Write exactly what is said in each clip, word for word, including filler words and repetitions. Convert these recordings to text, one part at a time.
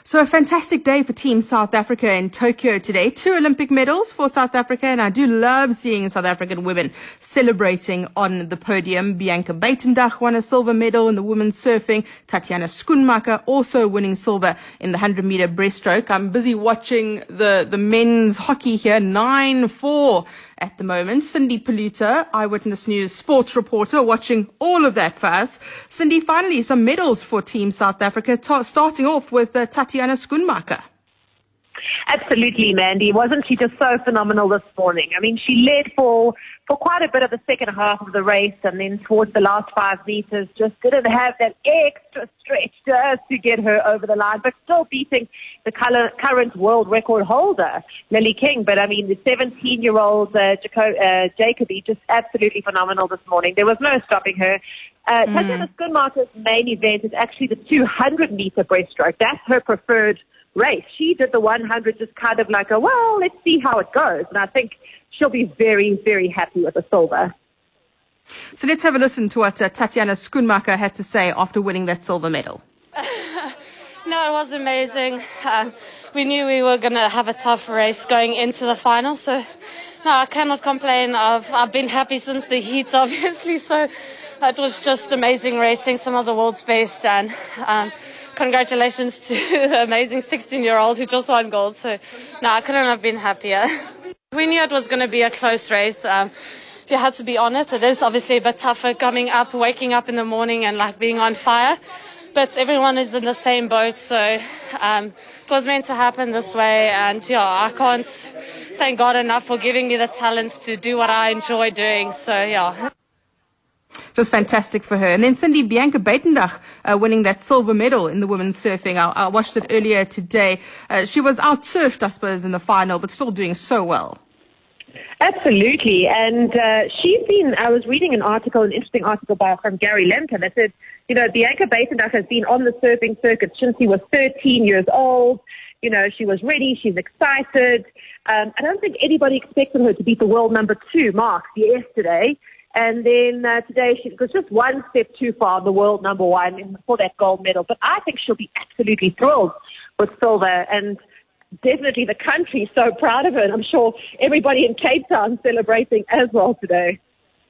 So a fantastic day for Team South Africa in Tokyo today. Two Olympic medals for South Africa, and I do love seeing South African women celebrating on the podium. Bianca Buitendag won a silver medal in the women's surfing. Tatiana Schoenmaker also winning silver in the one hundred meter breaststroke. I'm busy watching the, the men's hockey here, nine four at the moment. Cindy Paluta, Eyewitness News sports reporter, watching all of that for us. Cindy, finally some medals for Team South Africa, t- starting off with uh, Tatiana Schoenmaker. Absolutely, Mandy. Wasn't she just so phenomenal this morning? I mean, she led for, for quite a bit of the second half of the race, and then towards the last five meters just didn't have that extra stretch just to get her over the line, but still beating the color, current world record holder, Lily King. But I mean, the seventeen-year-old uh, Jaco- uh, Jacoby, just absolutely phenomenal this morning. There was no stopping her. Uh, mm. Tatiana Schoenmaker's main event is actually the two hundred meter breaststroke. That's her preferred race. She did the one hundred just kind of like a, well, let's see how it goes. And I think she'll be very, very happy with the silver. So let's have a listen to what uh, Tatiana Schoenmaker had to say after winning that silver medal. No, it was amazing. Um, we knew we were going to have a tough race going into the final. So, no, I cannot complain. I've, I've been happy since the heats, obviously. So it was just amazing racing, some of the world's best. And um, congratulations to the amazing sixteen-year-old who just won gold. So, no, I couldn't have been happier. We knew it was going to be a close race. Um, you had to be honest. It is obviously a bit tougher coming up, waking up in the morning and like being on fire. But everyone is in the same boat, so um, it was meant to happen this way. And yeah, I can't thank God enough for giving me the talents to do what I enjoy doing. So yeah. It was fantastic for her. And then Cindy, Bianca Buitendag uh, winning that silver medal in the women's surfing. I, I watched it earlier today. Uh, she was out-surfed, I suppose, in the final, but still doing so well. Absolutely. And uh, she's been, I was reading an article, an interesting article by, from Gary Lemke that said, you know, Bianca Buitendag has been on the surfing circuit since she was thirteen years old. You know, she was ready. She's excited. Um, I don't think anybody expected her to beat the world number two mark yesterday. And then uh, today she was just one step too far, the world number one, for that gold medal. But I think she'll be absolutely thrilled with silver, and definitely the country so proud of her. And I'm sure everybody in Cape Town celebrating as well today.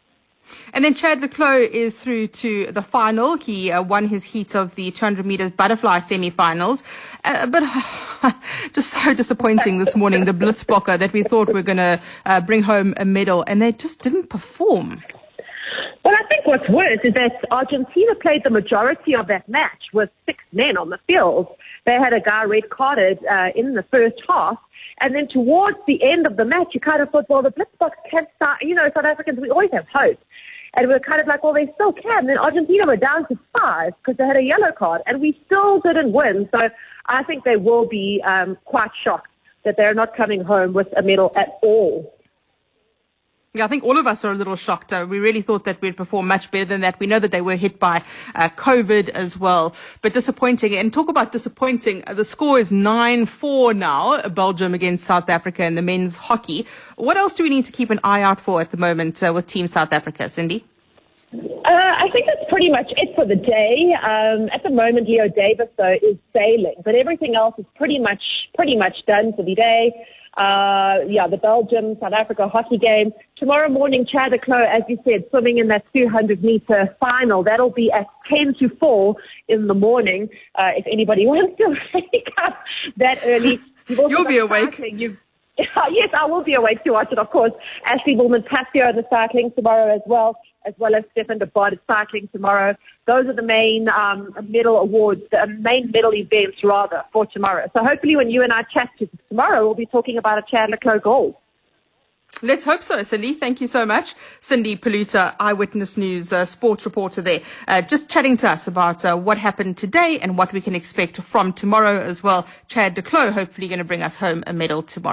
And then Chad le Clos is through to the final. He uh, won his heat of the two hundred meters butterfly semi-finals. Uh, but just so disappointing this morning, the Blitzbokke that we thought were going to uh, bring home a medal, and they just didn't perform. Well, I think what's worse is that Argentina played the majority of that match with six men on the field. They had a guy red carded uh, in the first half. And then towards the end of the match, you kind of thought, well, the Blitzbokke can start. You know, South Africans, we always have hope. And we were kind of like, well, they still can. And then Argentina were down to five because they had a yellow card. And we still didn't win. So I think they will be um, quite shocked that they're not coming home with a medal at all. Yeah, I think all of us are a little shocked. Uh, we really thought that we'd perform much better than that. We know that they were hit by uh, COVID as well, but disappointing. And talk about disappointing. Uh, the score is nine four now, Belgium against South Africa in the men's hockey. What else do we need to keep an eye out for at the moment uh, with Team South Africa, Cindy? Uh, I think that's pretty much it for the day. Um, at the moment, Leo Davis, though, is sailing, but everything else is pretty much pretty much done for the day. Uh, yeah, the Belgium, South Africa hockey game. Tomorrow morning, Chad le Clos, as you said, swimming in that two hundred meter final. That'll be at ten to four in the morning, uh, if anybody wants to wake up that early. You'll be awake. You've, yes, I will be awake to watch it, of course. Ashley Bullman-Pasio, the cycling tomorrow as well, as well as Stefan de Bod cycling tomorrow. Those are the main um, medal awards, the main medal events, rather, for tomorrow. So hopefully when you and I chat to tomorrow, we'll be talking about a Chad le Clos gold. Let's hope so, Cindy. Thank you so much. Cindy Paluta, Eyewitness News uh, sports reporter there, uh, just chatting to us about uh, what happened today and what we can expect from tomorrow as well. Chad le Clos hopefully going to bring us home a medal tomorrow.